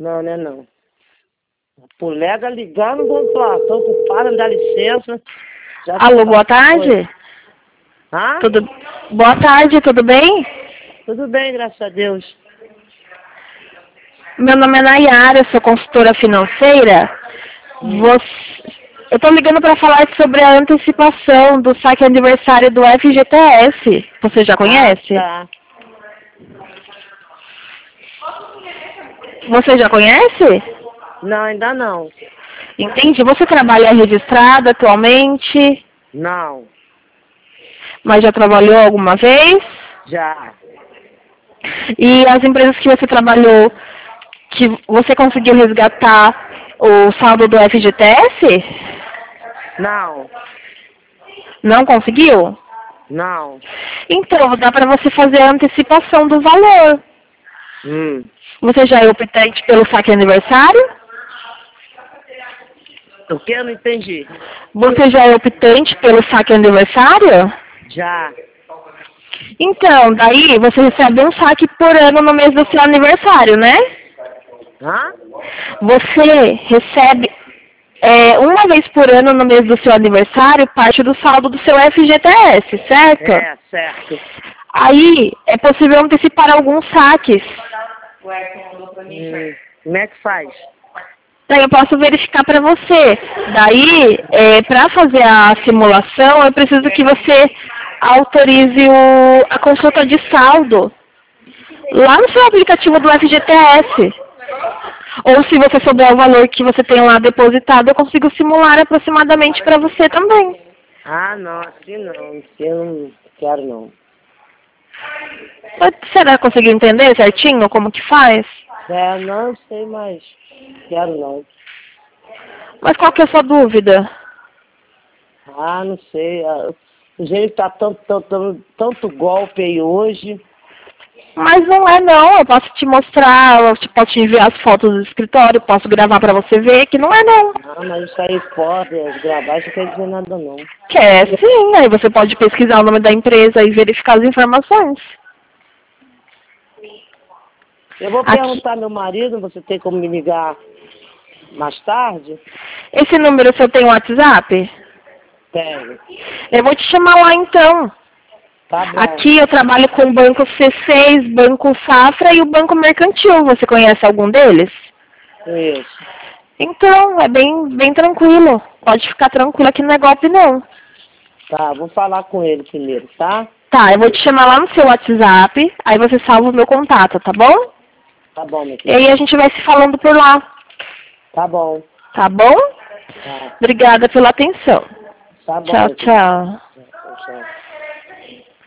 Não, né não. A colega ligando, vamos falar, tô ocupada, me dá licença. Já Alô, boa tarde? Hã? Boa tarde, tudo bem? Tudo bem, graças a Deus. Meu nome é Nayara, sou consultora financeira. Eu tô ligando para falar sobre a antecipação do saque aniversário do FGTS. Você já conhece? Tá. Você já conhece? Não, ainda não. Entendi. Você trabalha registrado atualmente, Não. mas já trabalhou alguma vez? Já. E as empresas que você trabalhou, que você conseguiu resgatar o saldo do FGTS? Não. Não conseguiu? Não. Então, dá para você fazer a antecipação do valor. Você já é optante pelo saque aniversário? O que? Eu não entendi. Você já é optante pelo saque aniversário? Já. Então, daí você recebe um saque por ano no mês do seu aniversário, né? Hã? Você recebe uma vez por ano no mês do seu aniversário parte do saldo do seu FGTS, certo? É, certo. Aí é possível antecipar alguns saques. Como é que faz? Daí eu posso verificar para você. Daí, para fazer a simulação, eu preciso que você autorize a consulta de saldo lá no seu aplicativo do FGTS. Ou se você souber o valor que você tem lá depositado, eu consigo simular aproximadamente para você também. Ah, não, assim não. Assim eu não quero não. Mas será que conseguiu entender certinho como que faz? É, não sei mais. Quero não. Mas qual que é a sua dúvida? Ah, não sei. O jeito tá tanto golpe aí hoje. Mas não é não, eu posso te mostrar, posso te enviar as fotos do escritório, posso gravar pra você ver que não é não. Ah, mas isso aí pode, gravar isso não quer dizer nada não. Quer sim, aí você pode pesquisar o nome da empresa e verificar as informações. Eu vou perguntar ao meu marido, você tem como me ligar mais tarde? Esse número seu tem WhatsApp? Tenho. Eu vou te chamar lá então. Tá bom. Aqui eu trabalho com o Banco C6, Banco Safra e o Banco Mercantil. Você conhece algum deles? Isso. Então, é bem tranquilo. Pode ficar tranquilo que não é golpe não. Tá, vou falar com ele primeiro, tá? Tá, eu vou te chamar lá no seu WhatsApp, aí você salva o meu contato, tá bom? Tá bom, meu E querido. aí a gente vai se falando por lá. Tá bom. Tá bom? Tá, Obrigada pela atenção. tá bom, Tchau, meu querido. tchau. Tchau.